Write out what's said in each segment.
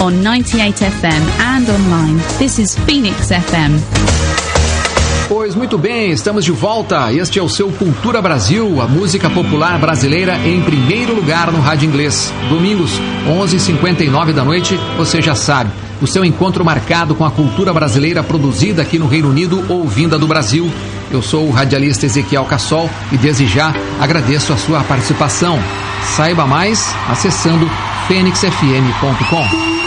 on 98 FM and online. This is Phoenix FM. Pois muito bem, estamos de volta. Este é o seu Cultura Brasil, a música popular brasileira em primeiro lugar no rádio inglês. Domingos, 11h59 da noite, você já sabe, o seu encontro marcado com a cultura brasileira produzida aqui no Reino Unido ou vinda do Brasil. Eu sou o radialista Ezequiel Cassol e desde já agradeço a sua participação. Saiba mais acessando fenixfm.com.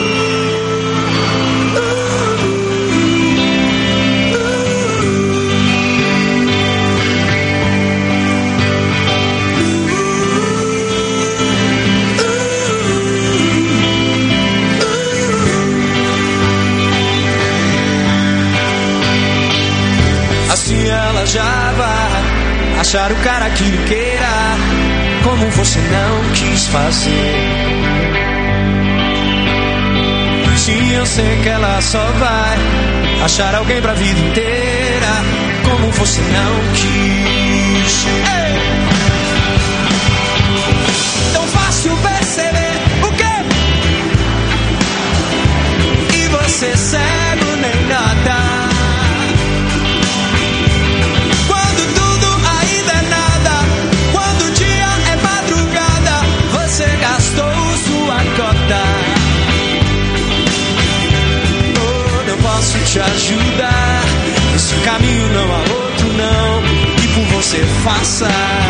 Já vai achar o cara que lhe queira, como você não quis fazer. Se eu sei que ela só vai achar alguém pra vida inteira, como você não quis. Ei! Tão fácil perceber o quê? E você cego nem nada. Posso te ajudar, esse caminho não há outro não, e por você faça.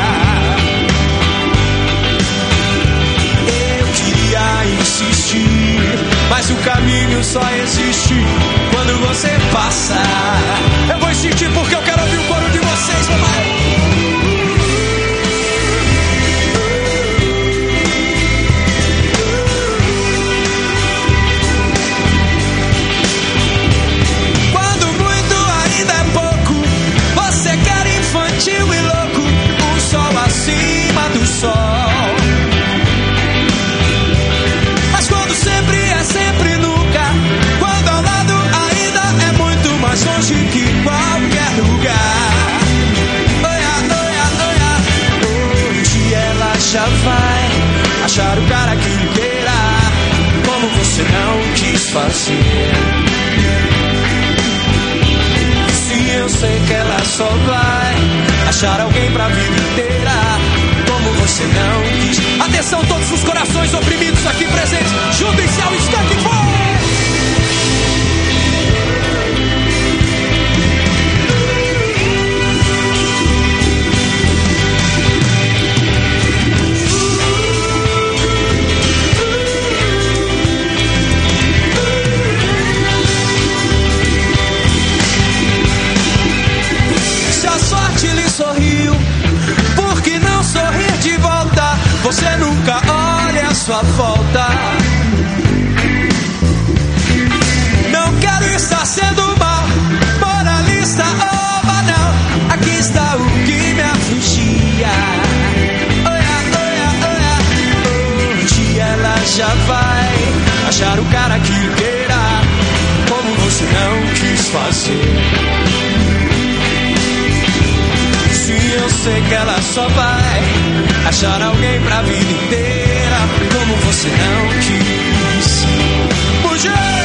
Eu queria insistir, mas o caminho só existe quando você passa. Eu vou insistir porque eu quero ouvir o coro de vocês, mamãe. E louco, um sol acima do sol. Mas quando sempre é sempre nunca, quando ao lado ainda é muito mais longe que qualquer lugar. Oia, oia, oia. Hoje ela já vai achar o cara que lhe queira, como você não quis fazer. Eu sei que ela só vai achar alguém pra vida inteira, como você não quis. Atenção todos os corações oprimidos aqui presentes, juntem-se ao instante que foi. Sorriu, por que não sorrir de volta? Você nunca olha a sua volta. Não quero estar sendo mal, moralista ou banal. Aqui está o que me afligia. Oia, oia, oia. Hoje ela já vai achar o cara que queira, como você não quis fazer. Eu sei que ela só vai achar alguém pra vida inteira, como você não quis. Mulher!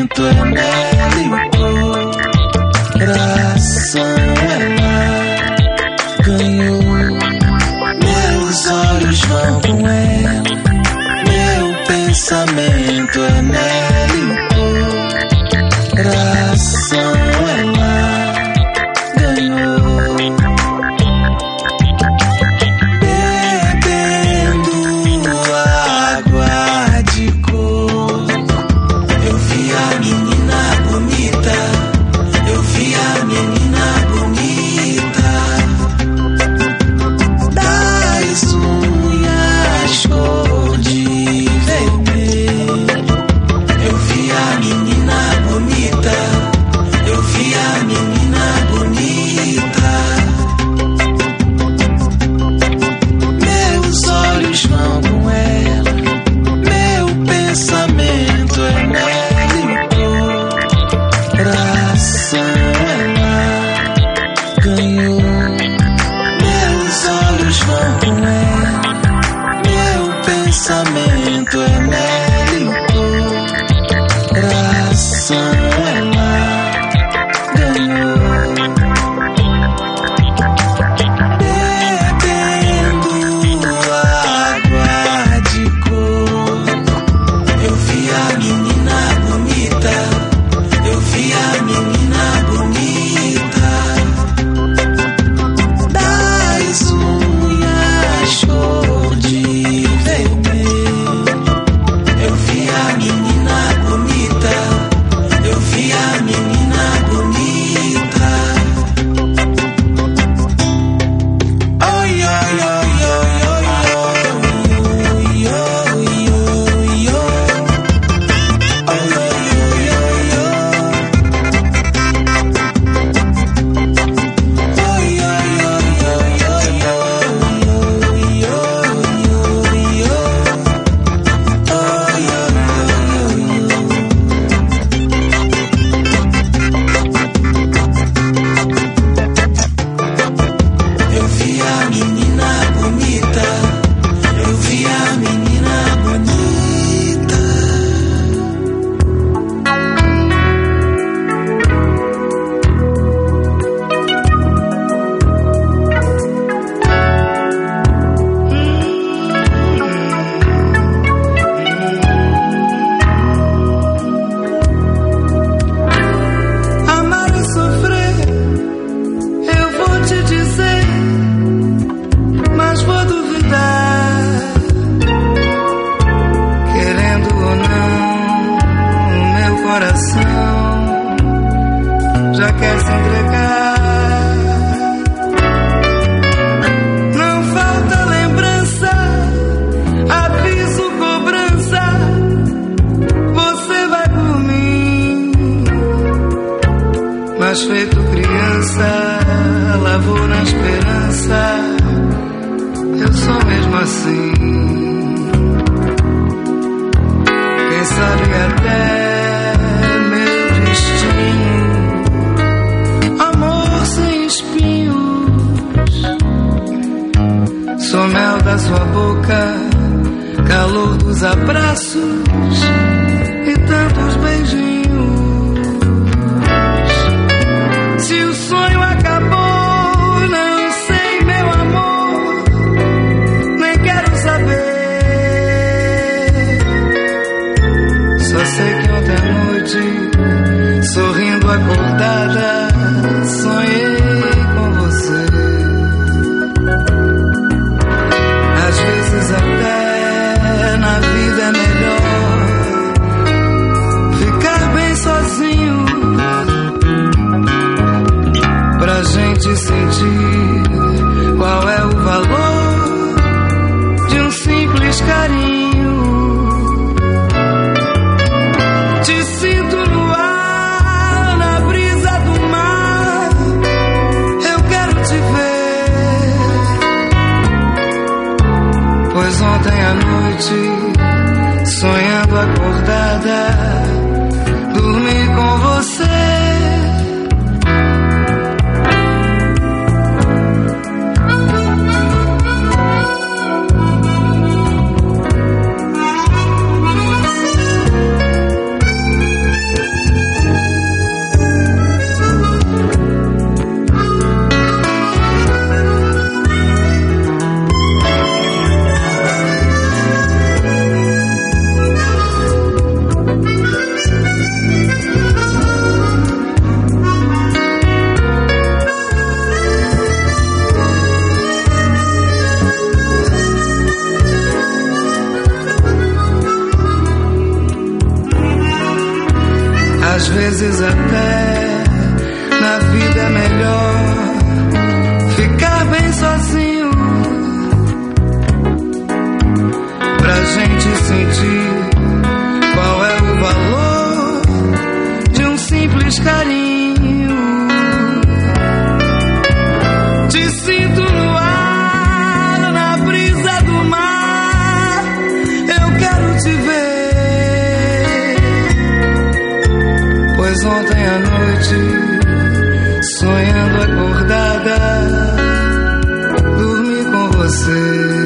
pensamento é mel e o coração ela ganhou. Meus olhos vão com ela, meu pensamento é mel e o coração ela ganhou. Bebendo água de cor, eu vi a menina bonita, eu vi a menina bonita, das unhas cor de vermelho. Eu vi a menina bonita, eu vi a menina bonita. Meus olhos vão com ela, meu pensamento é mel e o coração ela ganhou. Meus olhos vão com ela, meu pensamento é mel e o coração ela ganhou. Bebendo água de cor, eu vi a menina bonita, eu vi a menina bonita, das unhas cor de vermelho. Eu vi a menina bonita, eu vi a menina bonita. Oi, oi, oi, oi, oi, oi, oi, oi, oi. Eu vi a menina bonita, eu vi a menina bonita. Amar e sofrer, eu vou te dizer, mas vou duvidar. Querendo ou não, o meu coração já quer se entregar. Não falta lembrança, aviso, cobrança. Você vai por mim, mas feito criança, lavou na esperança. Eu sou mesmo assim. Quem sabe até meu destino, amor sem espinhos. Sou mel da sua boca, calor dos abraços e tantos beijinhos. Se o sonho acabou, não sei, meu amor, nem quero saber. Só sei que ontem à noite, sorrindo acordada, sonhei com você. Às vezes até na vida é melhor ficar bem sozinho, pra gente sentir qual é o valor de um simples carinho. Te sinto no ar, na brisa do mar, eu quero te ver. Pois ontem à noite, sonhando acordada, dormi com você. sinto no ar, na brisa do mar. Eu quero te ver, pois ontem à noite, sonhando acordada, dormi com você.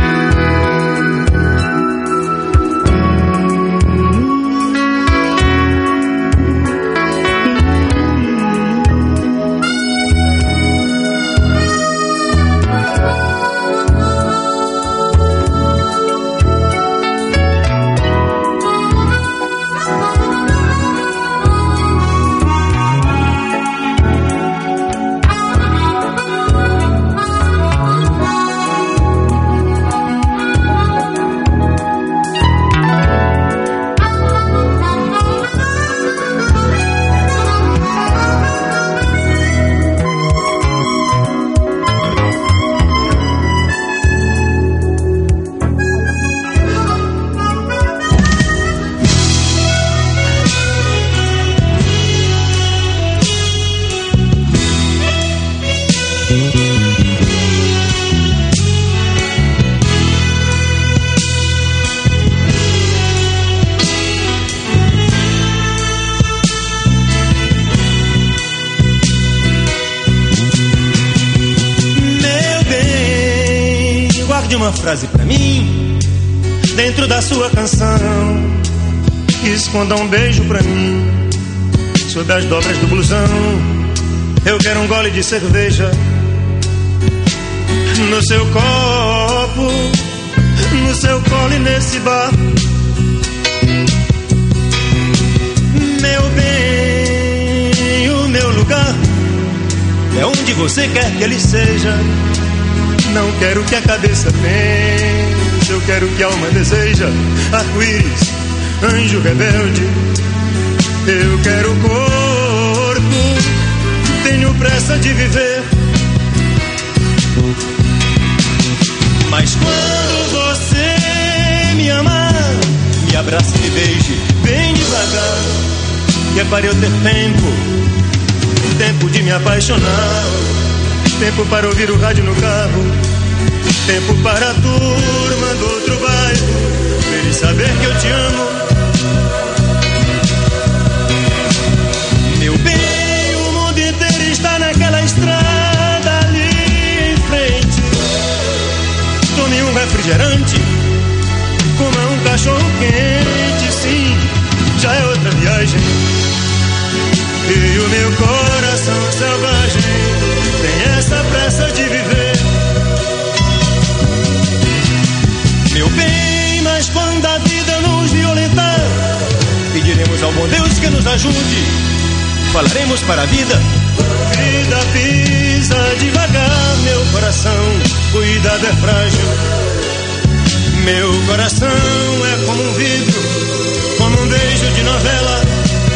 Uma frase pra mim, dentro da sua canção. Esconda um beijo pra mim, sob as dobras do blusão. Eu quero um gole de cerveja no seu copo, no seu colo e nesse bar. Meu bem, o meu lugar é onde você quer que ele seja. Não quero que a cabeça pense, eu quero que a alma deseja. Arco-íris, anjo rebelde, eu quero o corpo, tenho pressa de viver. Mas quando você me amar, me abrace e me beije bem devagar, que é para eu ter tempo de me apaixonar. Tempo para ouvir o rádio no carro, tempo para a turma do outro bairro ver e saber que eu te amo. Meu bem, o mundo inteiro está naquela estrada ali em frente. Tome um refrigerante, coma um cachorro quente. Sim, já é outra viagem. E o meu coração selvagem tem essa pressa de viver. Meu bem, mas quando a vida nos violentar, pediremos ao bom Deus que nos ajude. Falaremos para a vida: vida, pisa devagar, meu coração, cuidado, é frágil. Meu coração é como um vidro, como um beijo de novela.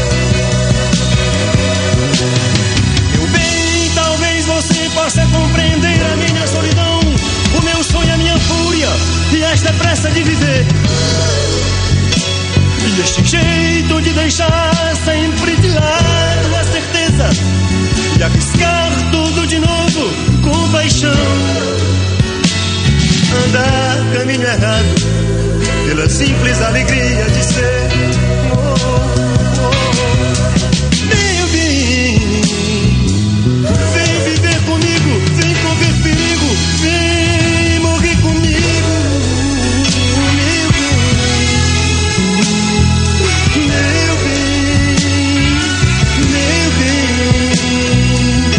Você possa compreender a minha solidão, o meu sonho, a minha fúria e esta pressa de viver. E este jeito de deixar sempre de lado a certeza de arriscar tudo de novo com paixão. Andar caminho errado pela simples alegria de ser. Meu bem, vem viver comigo, vem correr perigo, vem morrer comigo, meu bem, meu bem, meu bem.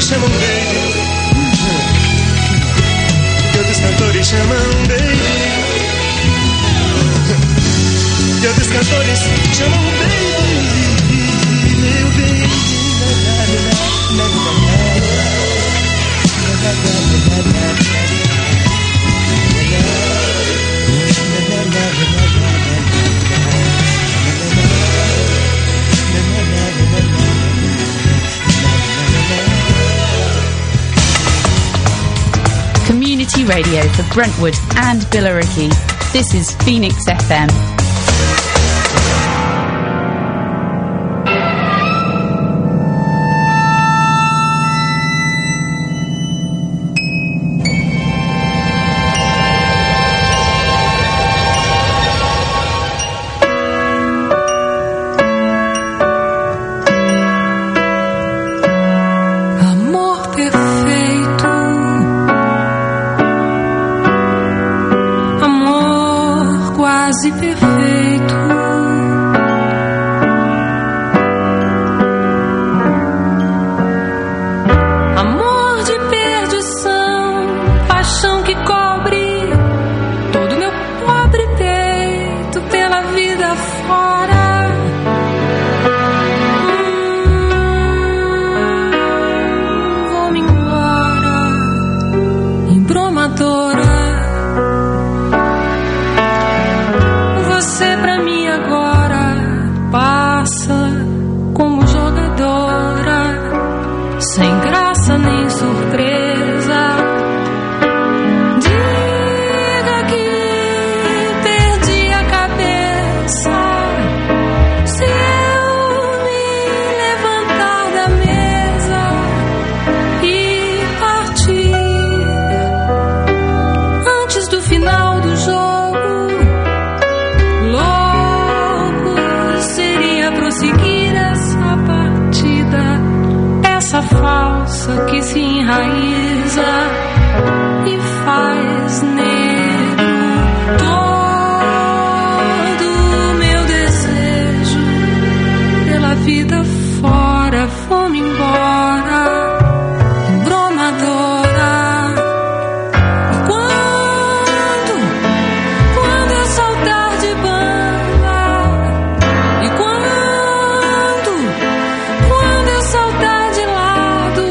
cantores chamam baby. Que outros cantores chamam baby. Que outros cantores chamam baby. Meu baby. Community radio for Brentwood and Billericay. This is Phoenix FM. Que se enraiza e faz negro todo o meu desejo pela vida fora. Vou-me embora, embromadora. E quando eu saltar de banda, e quando eu saltar de lado,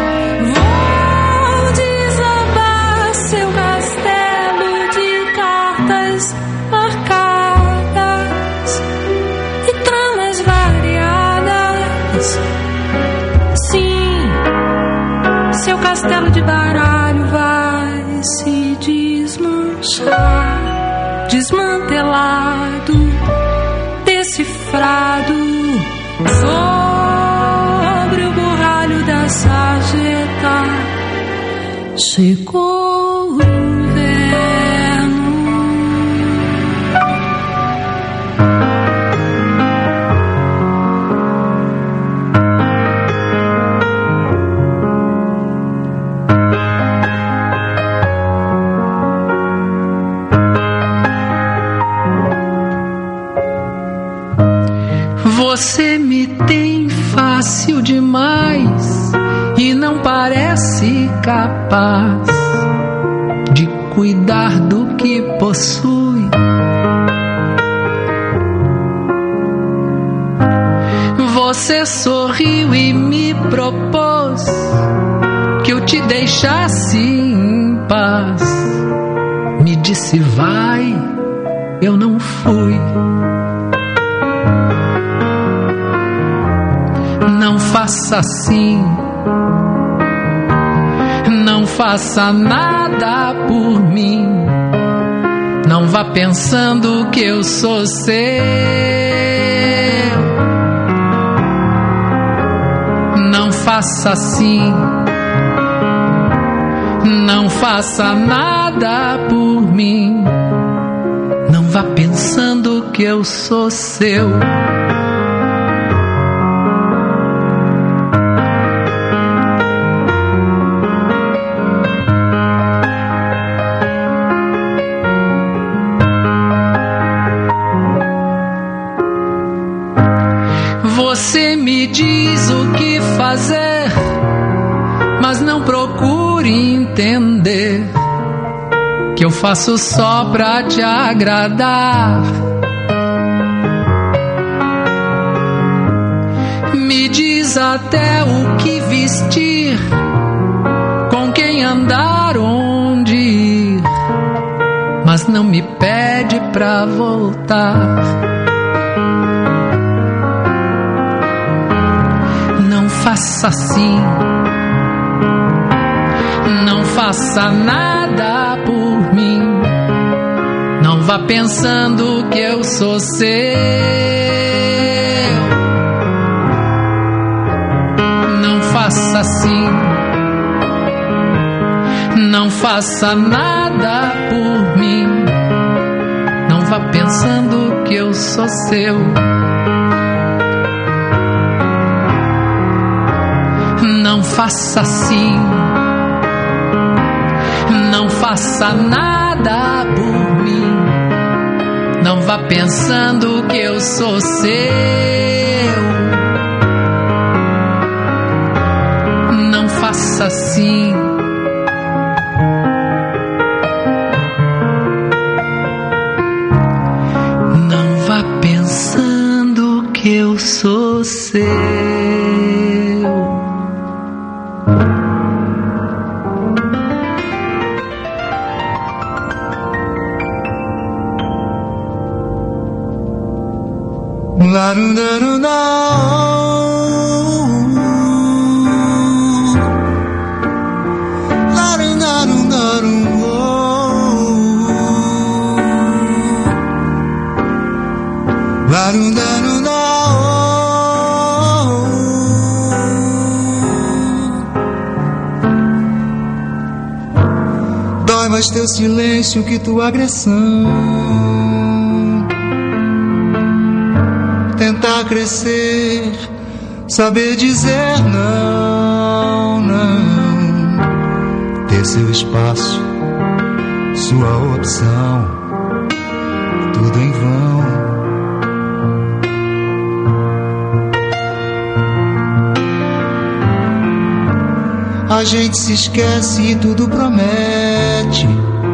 seu castelo de baralho vai se desmanchar, desmantelado, decifrado sobre o borralho da sarjeta. Chegou o inverno. Você me tem fácil demais e não parece capaz de cuidar do que possui. Você sorriu e me propôs que eu te deixasse em paz. Me disse vai, eu não fui. Não faça assim, não faça nada por mim. Não vá pensando que eu sou seu. Não faça assim, não faça nada por mim. Não vá pensando que eu sou seu. Você me diz o que fazer Mas não procure entender que eu faço só pra te agradar. Me diz até o que vestir, com quem andar, onde ir, mas não me pede pra voltar. Não faça assim, não faça nada por mim, não vá pensando que eu sou seu. Não faça assim, não faça nada por mim, não vá pensando que eu sou seu. Não faça assim, não faça nada por mim, não vá pensando que eu sou seu. Não faça assim. Não vá pensando que eu sou seu. Dói mais teu silêncio que tua agressão. Tentar crescer, saber dizer não, não. Ter seu espaço, sua opção, tudo em vão. A gente se esquece e tudo promete.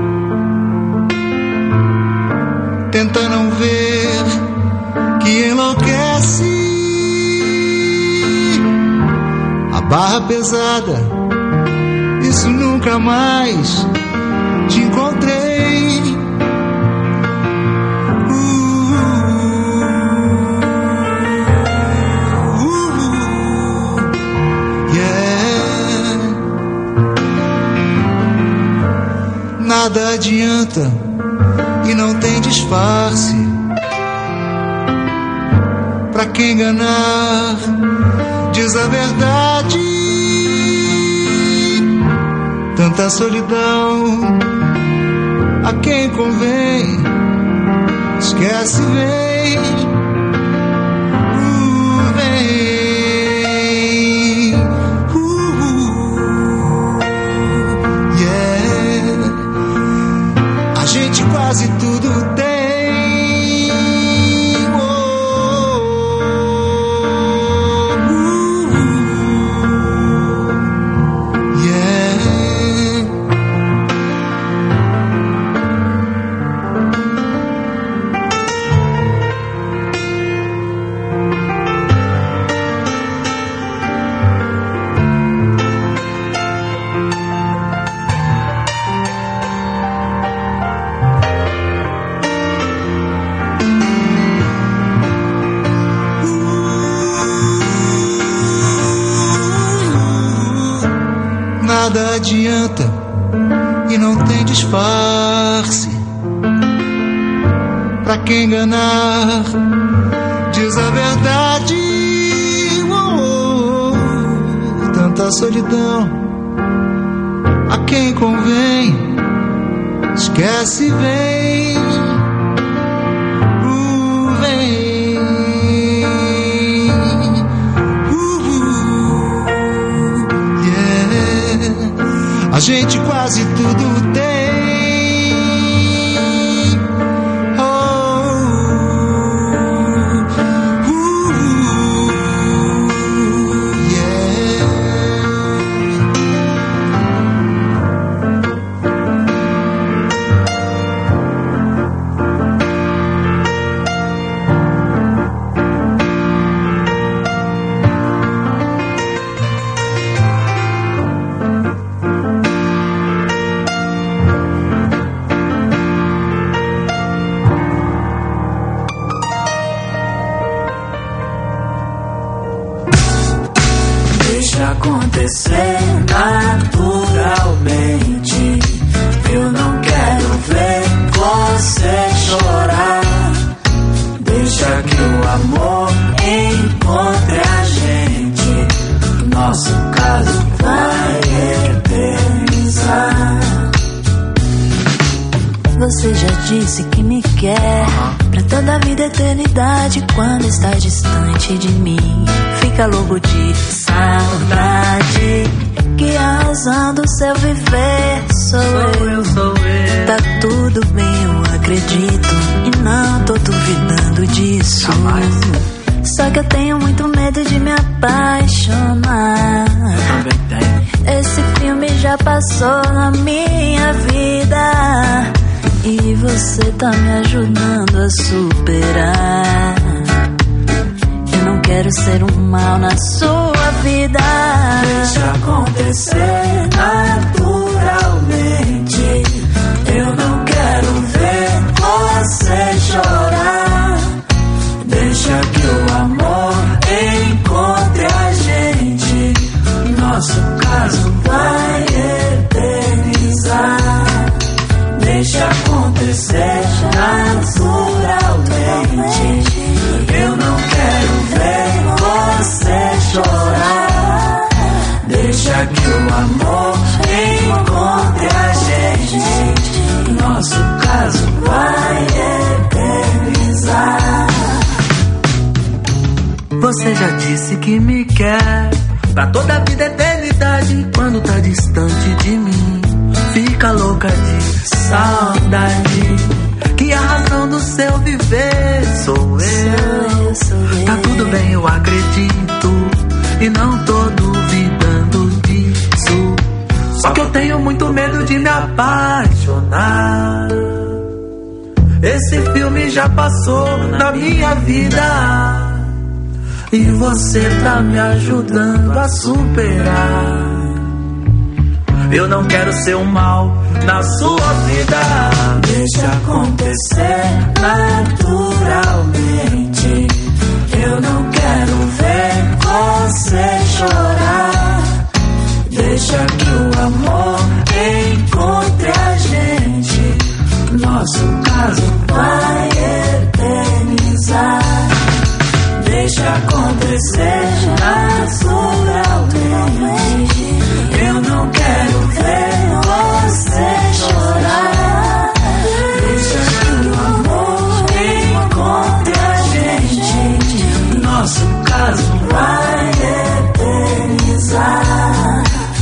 Tenta não ver que enlouquece. A barra pesada, isso nunca mais te encontrei. Yeah. Nada adianta e não tem disfarce. Pra quem enganar, diz a verdade. Tanta solidão, a quem convém, esquece, vem, vem. Yeah. A gente quase tudo tem. Nada adianta e não tem disfarce. Pra quem enganar, diz a verdade. Tanta solidão, a quem convém, esquece, vem, vem. A gente quase tudo tem. Yeah. disse que me quer pra toda a vida, eternidade. Quando está distante de mim, fica louco de saudade. Que a razão do seu viver sou eu. Tá tudo bem, eu acredito, e não tô duvidando disso. Só que eu tenho muito medo de me apaixonar. Esse filme já passou na minha vida, e você tá me ajudando a superar. Eu não quero ser um mal na sua vida. Deixa acontecer naturalmente. Eu não quero ver você chorar. Deixa que o amor encontre a gente. Nosso caso vai eternizar. Deixa acontecer naturalmente. Eu não quero ver você chorar. Deixa que o amor encontre a gente. Nosso caso vai eternizar. Você já disse que me quer pra toda a vida, eternidade. Quando tá distante de mim, fica louca de saudade. Que a razão do seu viver sou eu. Tá tudo bem, eu acredito, e não tô duvidando disso. Só que eu tenho muito medo de me apaixonar. Esse filme já passou na minha vida, e você tá me ajudando a superar. Eu não quero ser um mal na sua vida. Deixa acontecer naturalmente. Eu não quero ver você chorar. Deixa que o amor encontre a gente. Nosso caso vai eternizar. Deixa acontecer naturalmente. Eu não quero ver você chorar. Deixa que o amor encontre a gente. Nosso caso vai eternizar.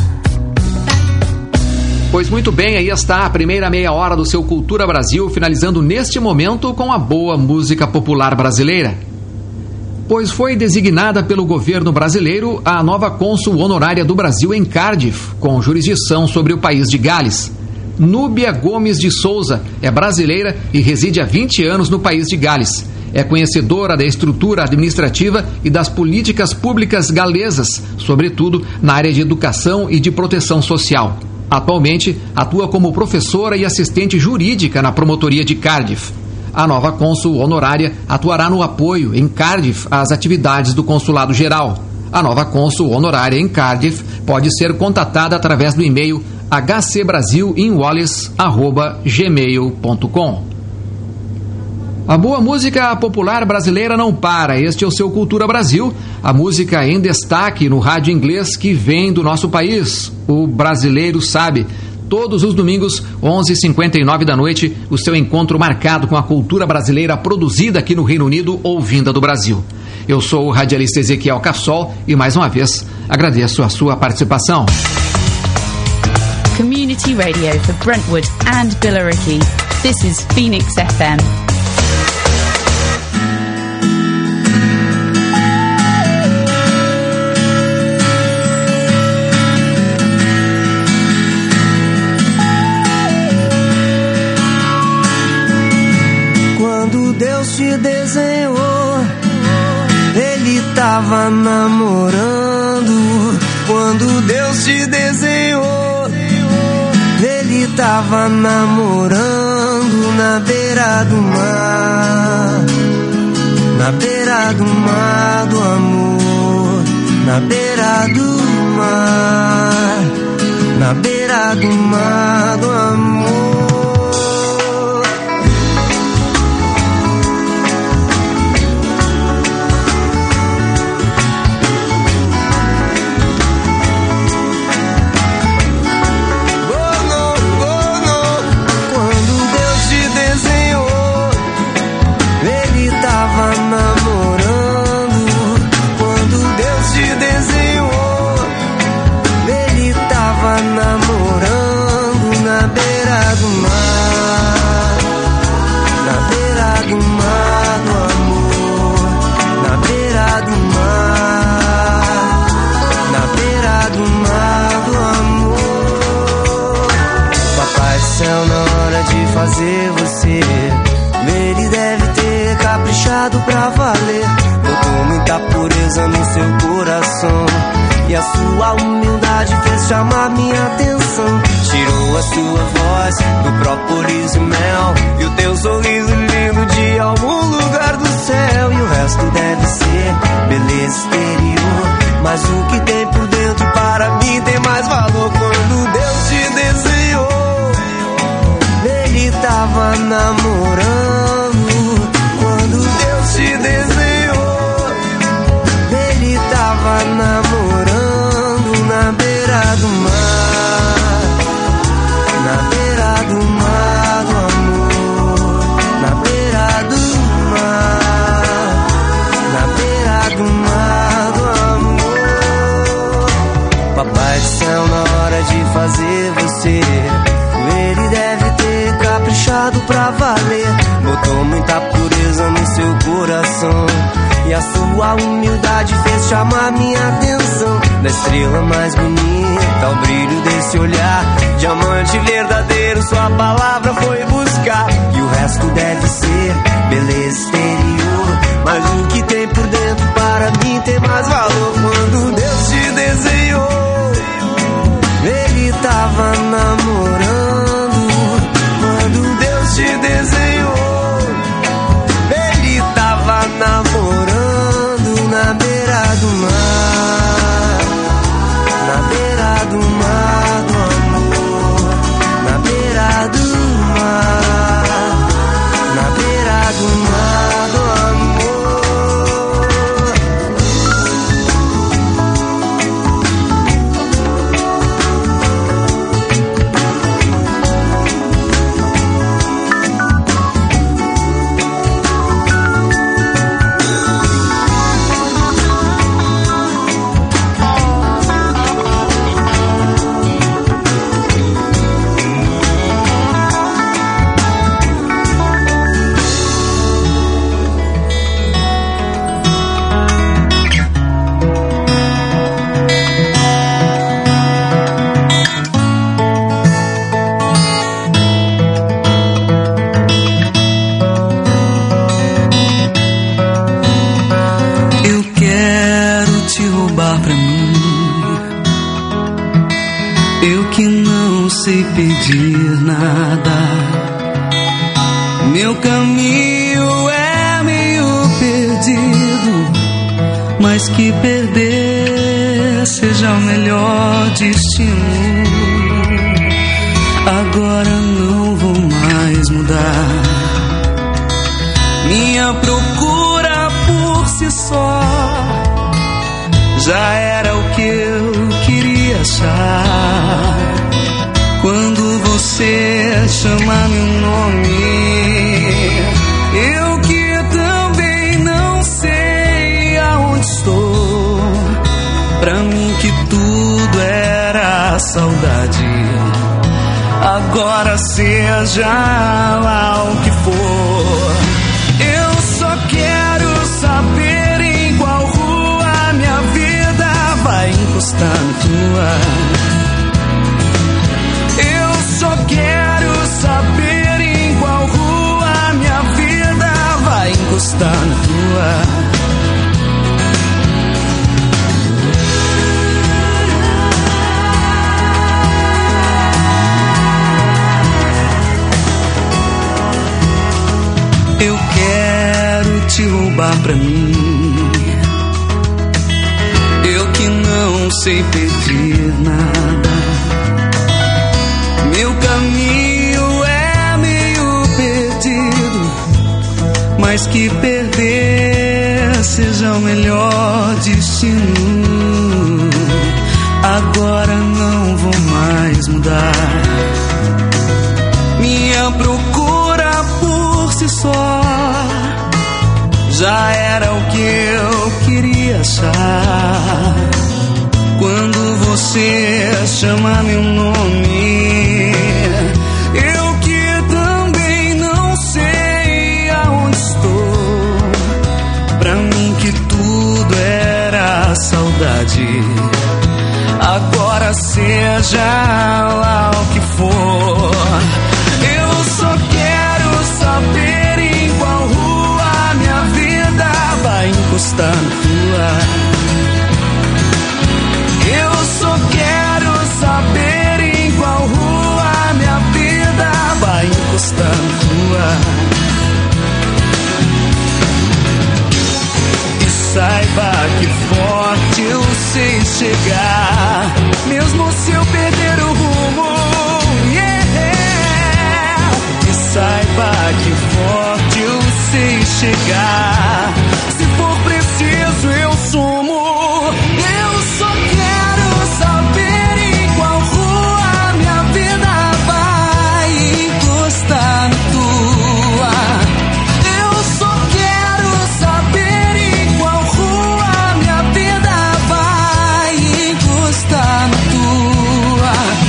Pois muito bem, aí está a primeira meia hora do seu Cultura Brasil, finalizando neste momento com a boa música popular brasileira. Pois foi designada pelo governo brasileiro a nova cônsul honorária do Brasil em Cardiff, com jurisdição sobre o país de Gales. Núbia Gomes de Souza é brasileira e reside há 20 anos no país de Gales. É conhecedora da estrutura administrativa e das políticas públicas galesas, sobretudo na área de educação e de proteção social. Atualmente, atua como professora e assistente jurídica na promotoria de Cardiff. A nova cônsul honorária atuará no apoio em Cardiff às atividades do Consulado Geral. A nova cônsul honorária em Cardiff pode ser contatada através do e-mail hcbrasilinwallis@gmail.com. A boa música popular brasileira não para. Este é o seu Cultura Brasil, a música em destaque no rádio inglês que vem do nosso país. O brasileiro sabe. Todos os domingos, 11h59 da noite, o seu encontro marcado com a cultura brasileira produzida aqui no Reino Unido ou vinda do Brasil. Eu sou o radialista Ezequiel Cassol e, mais uma vez, agradeço a sua participação. Community Radio for Brentwood and Billericay. This is Phoenix FM. Deus te desenhou, Ele tava namorando. Quando Deus te desenhou, Ele tava namorando na beira do mar. Na beira do mar do amor. Na beira do mar. Na beira do mar do amor. Quando Deus te desenhou, sua voz, do própolis e mel, e o teu sorriso lindo de algum lugar do céu. E o resto deve ser beleza exterior, mas o que tem por dentro para mim tem mais valor. Quando Deus te desenhou, ele tava namorando. Quando Deus te desenhou, ele tava namorando na beira do mar, na beira do mar do amor, na beira do mar, na beira do mar do amor. Papai do céu, na hora de fazer você, ele deve ter caprichado pra valer. Botou muita pureza no seu coração, e a sua humildade fez chamar minha atenção. Da estrela mais bonita ao brilho desse olhar, diamante verdadeiro sua palavra foi buscar. E o resto deve ser beleza exterior, mas o que tem por dentro para mim tem mais valor. Quando Deus te desenhou, ele tava namorando. Quando Deus te desenhou, ele tava namorando na beira do mar, na beira do mar do amor, na beira do mar, na beira do mar do amor. Pedir nada, meu caminho é meio perdido, mas que perder seja o melhor destino. Agora não vou mais mudar, minha procura por si só já era o que eu queria achar. Quando você chama meu nome, eu que também não sei aonde estou. Pra mim que tudo era saudade, agora seja lá o que for. Eu só quero saber em qual rua minha vida vai encostar na tua. Só quero saber em qual rua minha vida vai encostar na tua. Eu quero te roubar pra mim, eu que não sei pedir nada. Meu caminho é meio perdido, mas que perder seja o melhor destino. Agora não vou mais mudar, minha procura por si só já era o que eu queria achar. Quando você chama meu nome, eu que também não sei aonde estou. Pra mim que tudo era saudade, agora seja lá o que for. Eu só quero saber em qual rua minha vida vai encostar na tua. Eu só quero saber em qual rua minha chegar, mesmo se eu perder o rumo. E saiba que forte eu sei chegar. Se for preciso eu sumo. Eu só quero saber em qual rua minha vida vai encostar na tua. Eu só quero saber em qual rua minha vida vai encostar na tua.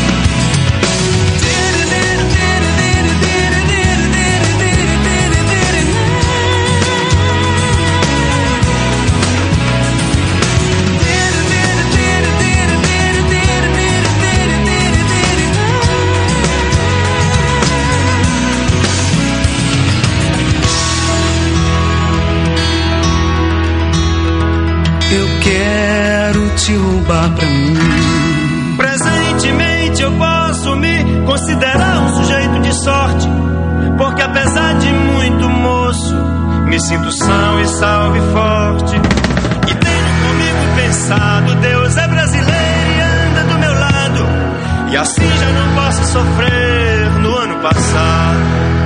Eu quero te roubar pra mim. Presentemente eu posso me considerar um sujeito de sorte, porque apesar de muito moço, me sinto são e salve forte. E tenho comigo pensado, Deus é brasileiro e anda do meu lado, e assim já não posso sofrer no ano passado.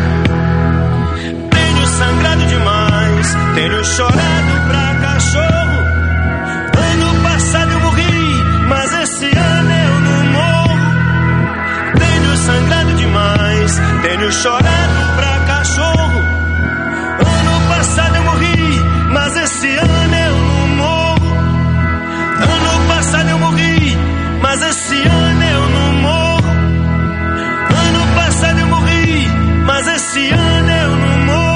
Tenho sangrado demais, tenho chorado pra cachorro. Ano passado eu morri, mas esse ano eu não morro. Tenho sangrado demais, tenho chorado pra cachorro. Ano passado eu morri, mas esse ano eu não morro. Ano passado eu morri, mas esse ano eu não morro. Ano passado eu morri, mas esse ano eu não morro.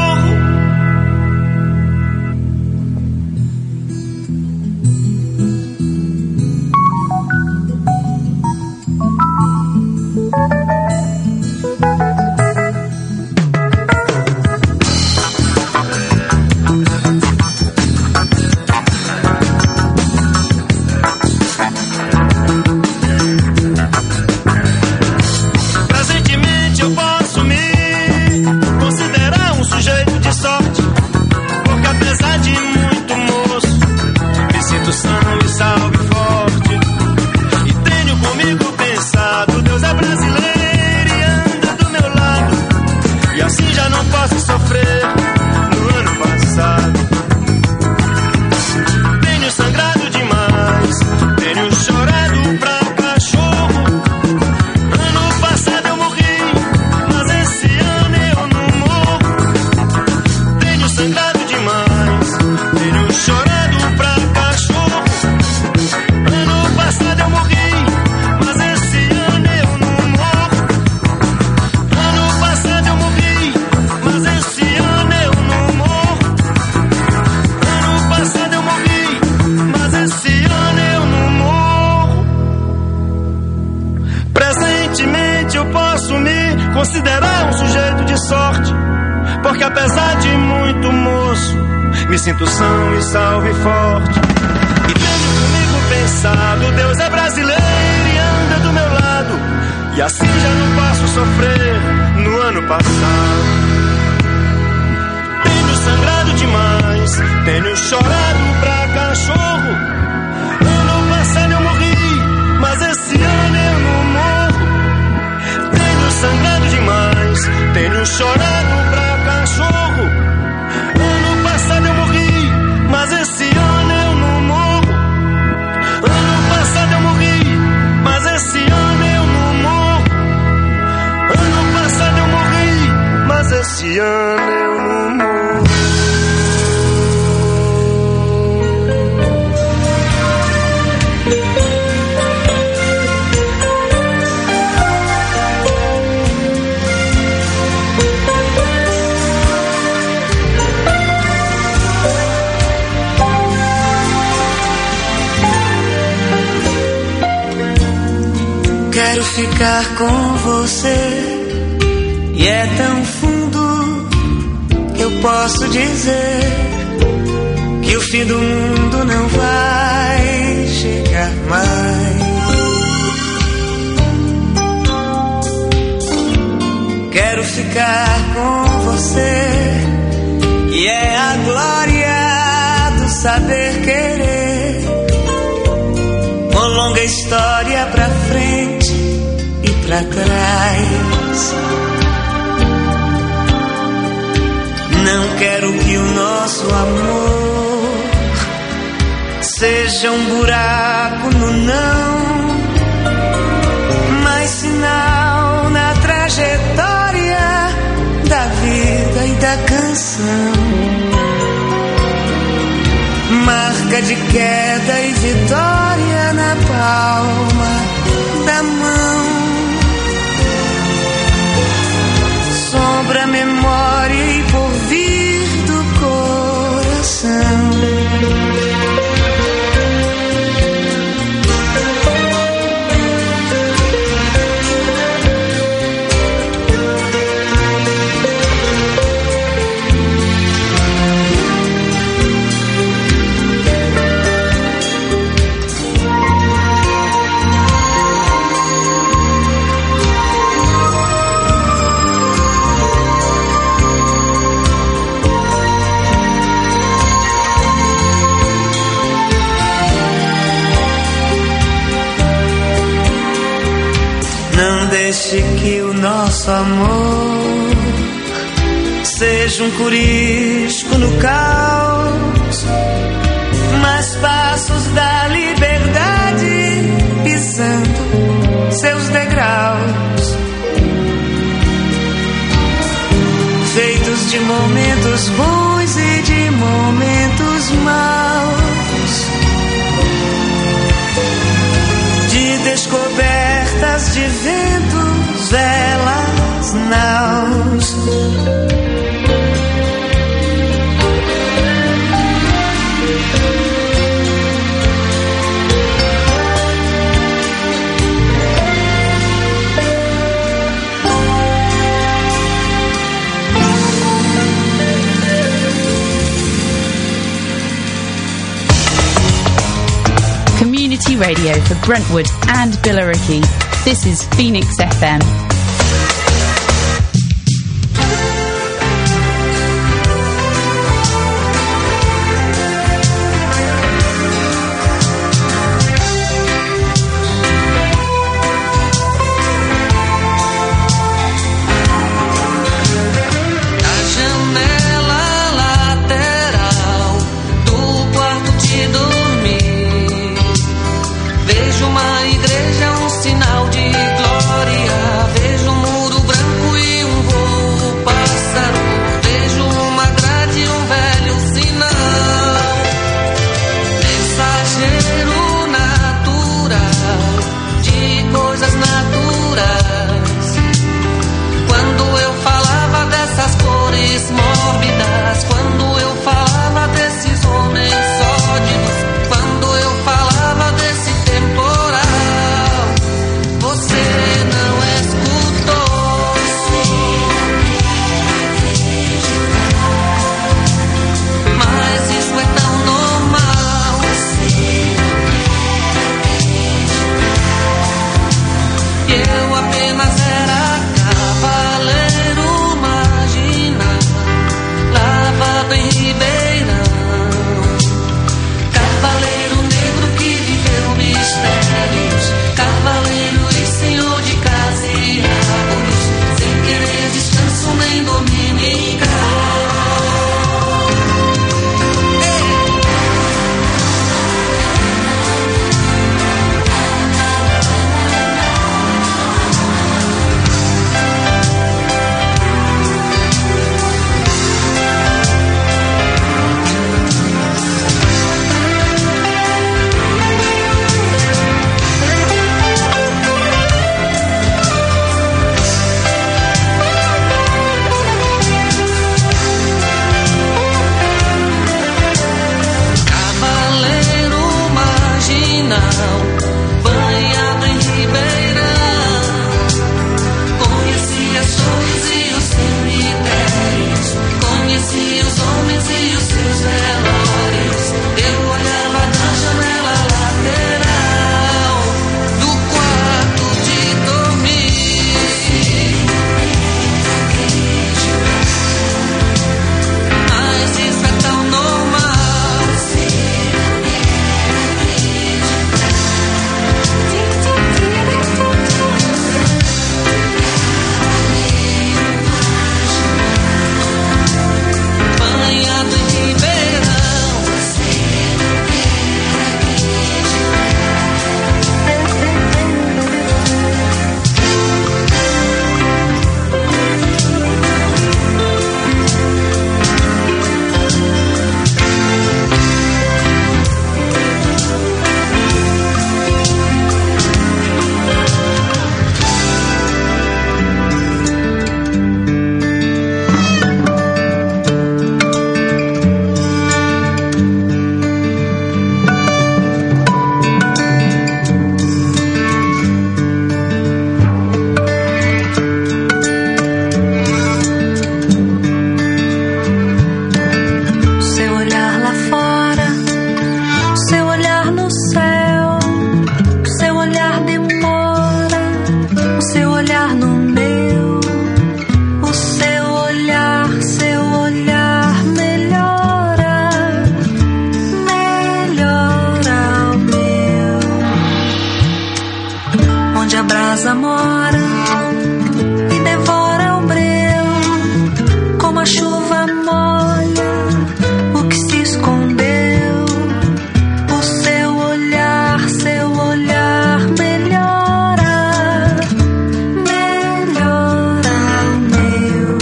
Presentemente eu posso me considerar um sujeito de sorte, porque apesar de muito moço, me sinto são e salve forte. E tenho comigo pensado, Deus é brasileiro e anda do meu lado, e assim já não posso sofrer no ano passado. Tenho sangrado demais, tenho chorado pra cachorro. Ano passado eu morri, mas esse ano eu não morro. Tenho sangrado demais, tenho chorado pra cachorro. Ano passado eu morri, mas esse ano eu não morro. Ano passado eu morri, mas esse ano eu não morro. Ano passado eu morri, mas esse ano eu não morro. Presentemente eu posso me considerar um sujeito de sorte, porque apesar de muito moço, me sinto são e salve forte. E tenho comigo pensado, Deus é brasileiro e anda do meu lado, e assim já não posso sofrer no ano passado. Tenho sangrado demais, tenho chorado pra cachorro. Ano passado eu morri, mas esse ano eu não morro. Tenho sangrado demais, tenho chorado pra cachorro. Ano passado eu morri, mas esse ano eu não morro. Ano passado eu morri, mas esse ano eu não morro. Ano passado eu morri, mas esse ano eu não morro. Quero ficar com você, e é tão fundo que eu posso dizer que o fim do mundo não vai chegar mais. Quero ficar com você, e é a glória do saber querer, pra trás. Não quero que o nosso amor seja um buraco no não, mas sinal na trajetória da vida e da canção. Marca de queda e vitória na palma da mão. Sombra, memória e porvir do coração. Deixe que o nosso amor seja um corisco no caos, mas passos da liberdade pisando seus degraus, feitos de momentos bons e de momentos maus, de descobertas de ventos, velas, naus. Community radio for Brentwood and Billericay. This is Phoenix FM. Vejo uma igreja, um sinal de glória. Vejo um muro o seu olhar no meu, o seu olhar melhora, melhora o meu. Onde a brasa mora e devora o breu, como a chuva molha o que se escondeu. O seu olhar melhora, melhora o meu.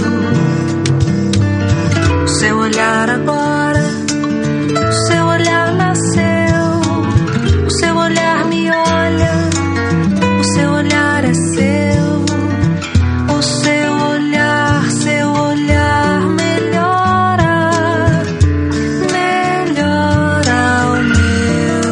O seu olhar agora, o seu olhar nasceu, o seu olhar me olha, o seu olhar é seu. O seu olhar melhora, melhora o meu.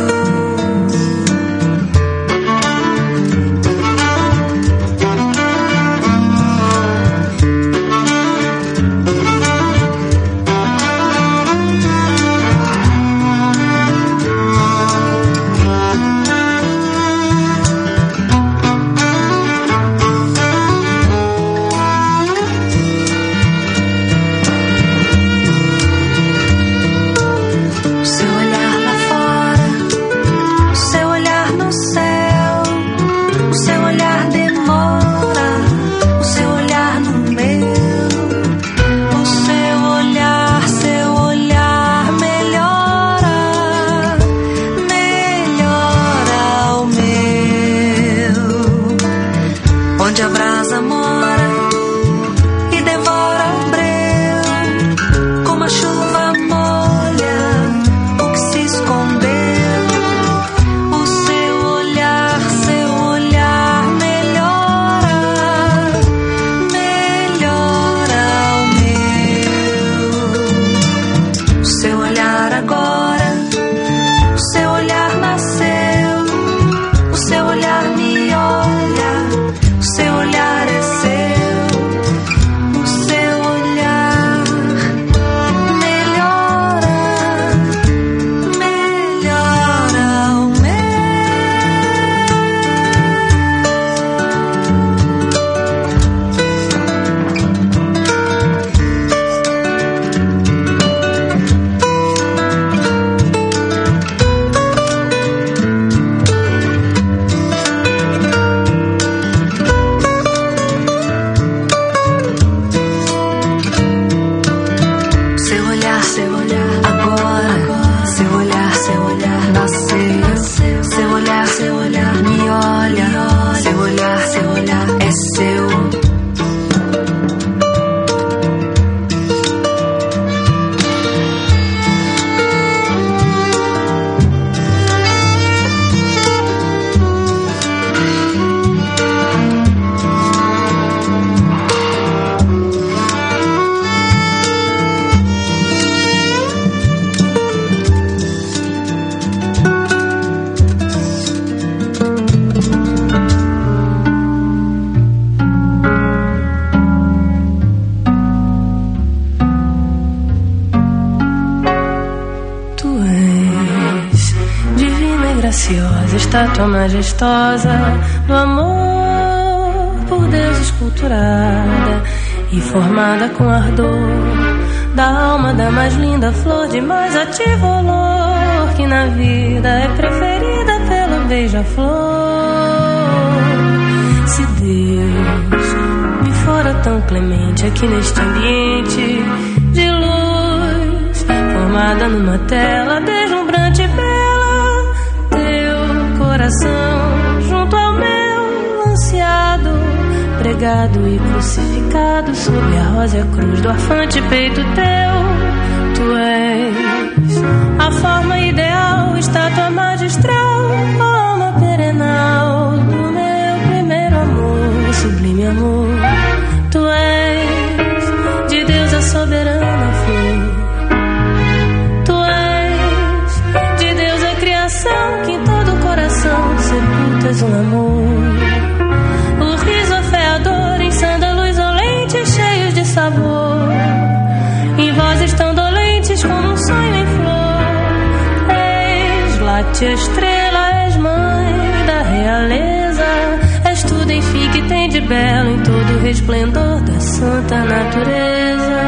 O seu olhar lá fora, o seu olhar no céu, o seu olhar demora, o seu olhar no meu. O seu olhar melhora, melhora o meu. Onde a brasa mora e devora o breu, como a chuva molha o que se escondeu. O seu olhar melhora, melhora o meu. O seu olhar agora, o seu olhar nasceu, o seu olhar me olha, o seu olhar é seu. O seu olhar melhora, melhora o meu. Seu olhar agora, seu olhar nasceu, seu olhar me olha, seu olhar é seu. Tu és divina e graciosa, estátua majestosa do amor, por Deus esculturada e formada com ardor, da alma da mais linda flor de mais ativo olor, que na vida é preferida pelo beija-flor. Se Deus me fora tão clemente aqui neste ambiente de luz, formada numa tela deslumbrante e bela, teu coração junto ao meu ansiado, pregado e crucificado sob a rósea cruz do arfante peito teu. Tu és a forma ideal, estátua magistral, alma perenal do meu primeiro amor, sublime amor. Tu és de Deus a soberana flor, tu és de Deus a criação, que em todo o coração sepultas um amor. O riso afeador em sândalos olentes cheios de sabor, em vozes tão dolentes como um sonho em flor. És late a estrela, és mãe da realeza, és tudo enfim que tem belo em todo o resplendor da santa natureza.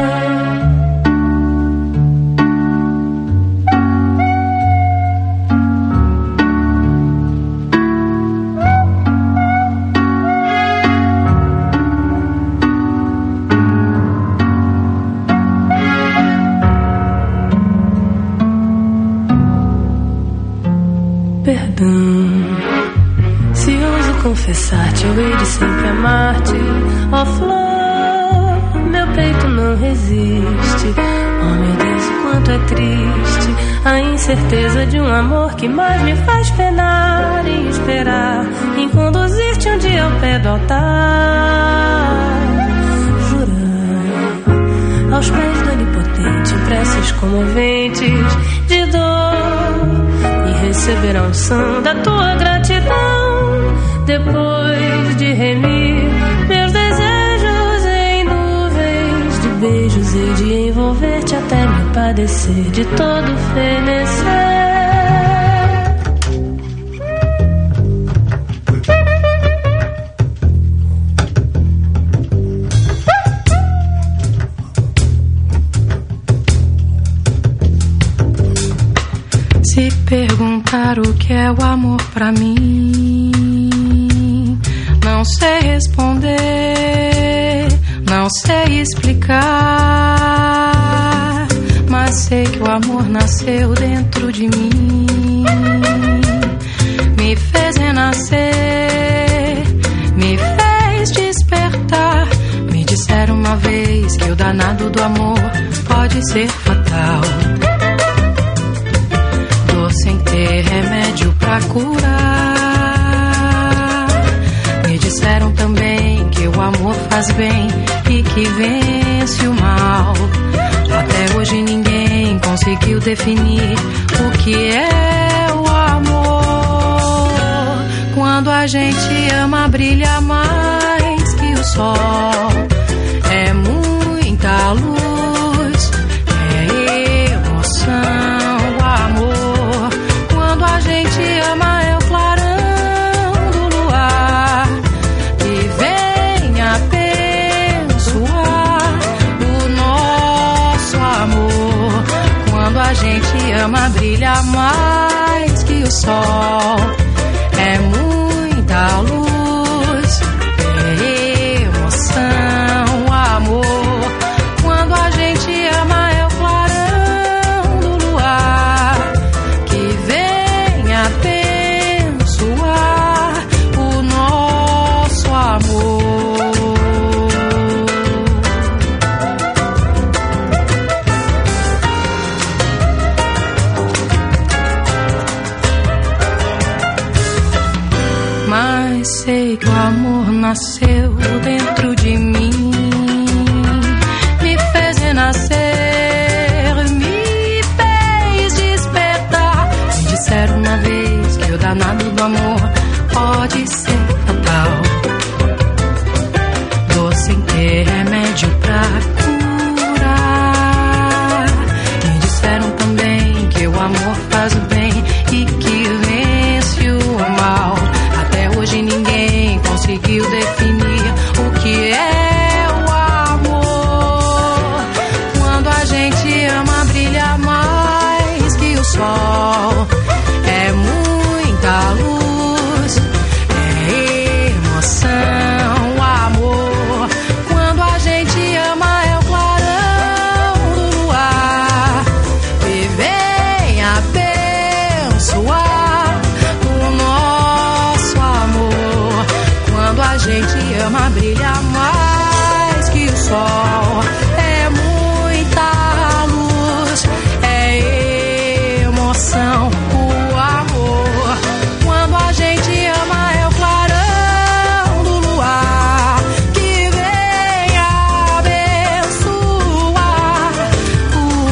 Confessar-te, eu hei de sempre amar-te, ó flor, meu peito não resiste. Oh meu Deus, quanto é triste a incerteza de um amor que mais me faz penar e esperar em conduzir-te um dia ao pé do altar. Jurar aos pés do onipotente preces comoventes de dor e receber a unção da tua gratidão. Depois de remir meus desejos em nuvens de beijos, e de envolver-te até me padecer de todo fenecer. Se perguntar o que é o amor pra mim, não sei responder, não sei explicar, mas sei que o amor nasceu dentro de mim, me fez renascer, me fez despertar. Me disseram uma vez que o danado do amor pode ser fatal, dor sem ter remédio pra curar. Me disseram também que o amor faz bem e que vence o mal. Até hoje ninguém conseguiu definir o que é o amor. Quando a gente ama, brilha mais que o sol. É muita luz, é emoção, amor. Quando a gente ama, é o clarão do luar que vem abençoar o nosso amor. Quando a gente ama, brilha mais que o sol. É muita luz, é emoção, amor. Quando a gente ama, é o clarão do luar que vem abençoar o nosso amor. Mas sei que o amor nasceu dentro de mim, me fez renascer, me fez despertar. Me disseram uma vez que o danado do amor pode ser fatal, dor sem ter remédio pra curar. Me disseram também que o amor faz o bem e que vence o mal. Até hoje ninguém conseguiu definir o que é o amor. Quando a gente ama, brilha mais que o sol. É muita luz, é emoção, amor. Quando a gente ama, é o clarão do luar que vem abençoar o nosso amor. Quando a gente ama, brilha mais que o sol. É muita luz, é emoção,